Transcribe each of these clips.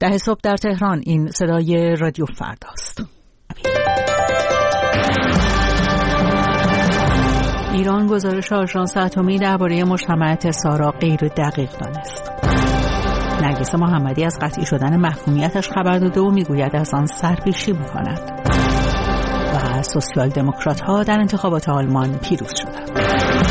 10 صبح در تهران. این صدای رادیو فرداست. ایران گزارش آژانس اتمی درباره مجتمع سارا غیر دقیق دانست. نرگس محمدی از قطعی شدن محکومیتش خبر داده و میگوید از آن سرپیچی می‌کند. و سوسیال دموکرات‌ها در انتخابات آلمان پیروز شدند.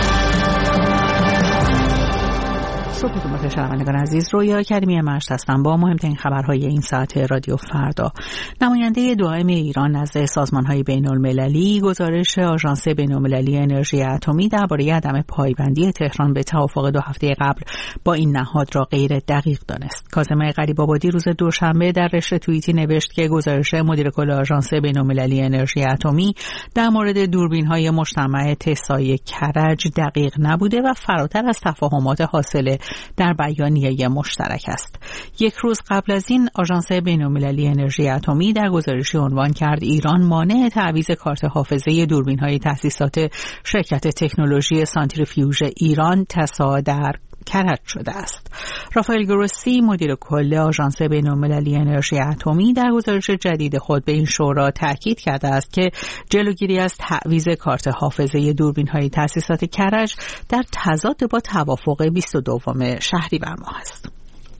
صبحتون بخیر شنوندگان عزیز، رویا کریمی مرز هستم با مهمترین خبرهای این ساعت رادیو فردا. نماینده دائم ایران نزد سازمان‌های بین‌المللی گزارش آژانس بین‌المللی انرژی اتمی درباره عدم پایبندی تهران به توافق 2 هفته قبل با این نهاد را غیر دقیق دانست. کاظم غریب‌آبادی روز دوشنبه در رشته توییتی نوشت که گزارش مدیر کل آژانس بین‌المللی انرژی اتمی در مورد دوربین‌های مجتمع تسای کرج دقیق نبوده و فراتر از تفاهمات حاصل در بیانیه مشترک است. 1 روز قبل از این آژانس بین‌المللی انرژی اتمی در گزارشی عنوان کرد ایران مانع تعویض کارت حافظه دوربین‌های تأسیسات شرکت تکنولوژی سانتریفیوژ ایران تسا در کرج شده است. رافائل گروسی مدیر کل آژانس بین‌المللی انرژی اتمی در گزارش جدید خود به این شورا تاکید کرده است که جلوگیری از تعویض کارت حافظه دوربین‌های تأسیسات کرج در تضاد با توافق 22 شهریور ماه است.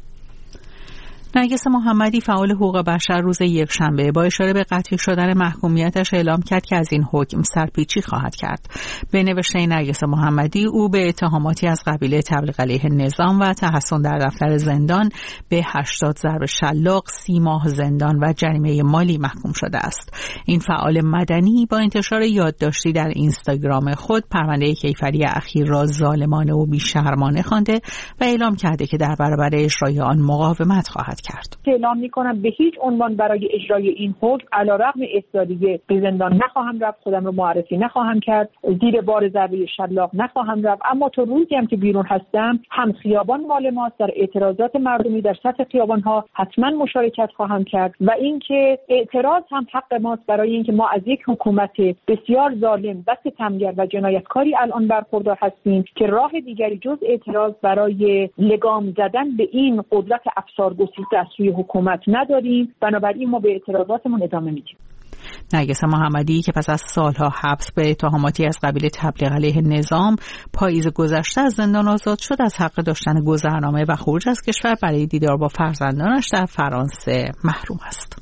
نرگس محمدی فعال حقوق بشر روز یکشنبه با اشاره به قطعی شدن محکومیتش اعلام کرد که از این حکم سرپیچی خواهد کرد. به نوشته نرگس محمدی او به اتهاماتی از قبیل تبلیغ علیه نظام و تحصن در دفتر زندان به 80 ضرب شلاق، 30 ماه زندان و جریمه مالی محکوم شده است. این فعال مدنی با انتشار یادداشتی در اینستاگرام خود پرونده کیفری اخیر را ظالمانه و بی‌شرمانه خوانده و اعلام کرده که در برابر اجرای آن مقاومت خواهد کرد. اعلام می‌کنم به هیچ عنوان برای اجرای این حکم علیرغم اصراری به زندان نخواهم رفت، خودم رو معرفی نخواهم کرد، زیر بار ضربه شلاق نخواهم رفت، اما تا روزی هم که بیرون هستم هم خیابان مال ماست، در اعتراضات مردمی در سطح خیابان‌ها حتما مشارکت خواهم کرد و اینکه اعتراض هم حق ماست برای اینکه ما از یک حکومت بسیار ظالم و ستمگر و جنایتکاری الان برخوردار هستیم که راه دیگری جز اعتراض برای لگام زدن به این قدرت افسارگسیخته از سوی حکومت نداریم. بنابراین ما به اعتراضاتمون ادامه میدیم. نرگس محمدی که پس از سالها حبس به اتهاماتی از قبیل تبلیغ علیه نظام پاییز گذشته از زندان آزاد شد، از حق داشتن گذرنامه و خروج از کشور برای دیدار با فرزندانش در فرانسه محروم است.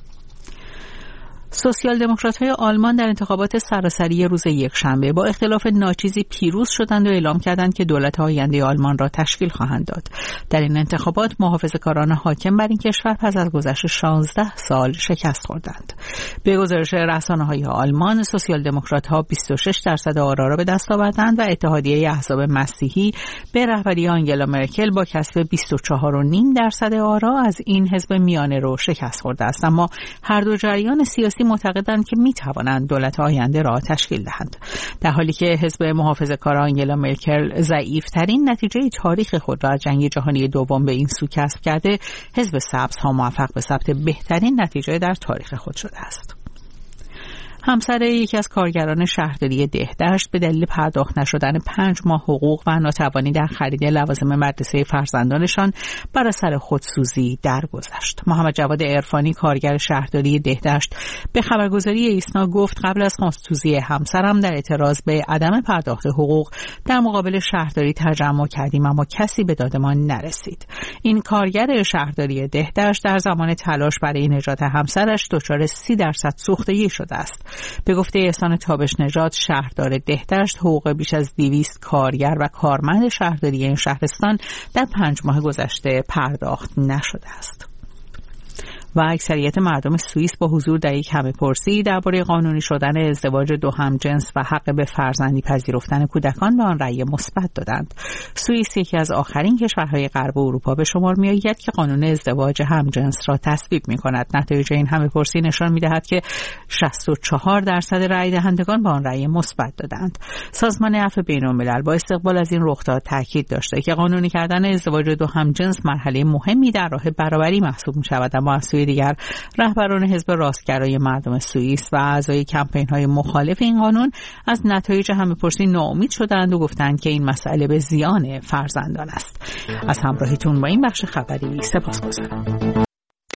سوسیال دموکرات‌های آلمان در انتخابات سراسری روز یکشنبه با اختلاف ناچیزی پیروز شدند و اعلام کردند که دولت آینده آلمان را تشکیل خواهند داد. در این انتخابات محافظه‌کاران حاکم بر این کشور پس از گذشت 16 سال شکست خوردند. به گزارش رسانه‌های آلمان، سوسیال دموکرات‌ها 26% آرا را به دست آوردند و اتحادیه احزاب مسیحی به رهبری آنگلا مرکل با کسب 24.5% آرا از این حزب میانه رو شکست خورده است. اما هر دو جریان سیاسی معتقدند که می توانند دولت آینده را تشکیل دهند. در حالی که حزب محافظه‌کار آنگلا مرکل ضعیف‌ترین نتیجه تاریخ خود را از جنگ جهانی دوم به این سو کسب کرده، حزب سبزها موفق به ثبت بهترین نتیجه در تاریخ خود شده است. همسر یکی از کارگران شهرداری دهدشت به دلیل پرداخت نشدن 5 ماه حقوق و ناتوانی در خرید لوازم مدرسه فرزندانشان بر اثر خودسوزی درگذشت. محمد جواد عرفانی کارگر شهرداری دهدشت به خبرگزاری ایسنا گفت قبل از خودسوزی همسرم در اعتراض به عدم پرداخت حقوق در مقابل شهرداری تجمع کردیم اما کسی به دادمان نرسید. این کارگر شهرداری دهدشت در زمان تلاش برای نجات همسرش دچار 30% سوختگی شده است. به گفته احسان تابش نژاد شهردار دهدشت حقوق بیش از 200 کارگر و کارمند شهرداری این شهرستان در 5 ماه گذشته پرداخت نشده است. و اکثریت مردم سوئیس با حضور در یک همه‌پرسی درباره قانونی شدن ازدواج دو همجنس و حق به فرزندی پذیرفتن کودکان به آن رأی مثبت دادند. سوئیس یکی از آخرین کشورهای غرب اروپا به شمار می‌آید که قانون ازدواج همجنس را تصویب می‌کند. نتایج این همه‌پرسی نشان می‌دهد که 64% رأی دهندگان به آن رأی مثبت دادند. سازمان عفو بین‌الملل با استقبال از این رخداد تاکید داشته که قانونی کردن ازدواج دو همجنس مرحله مهمی در راه برابری محسوب می‌شود، اما از سوی دیگر رهبران حزب راستگرای مردم سوئیس و اعضای کمپین‌های مخالف این قانون از نتایج همه‌پرسی ناامید شدند و گفتند که این مسئله به زیان فرزندان است. از همراهیتون با این بخش خبری سپاسگزارم.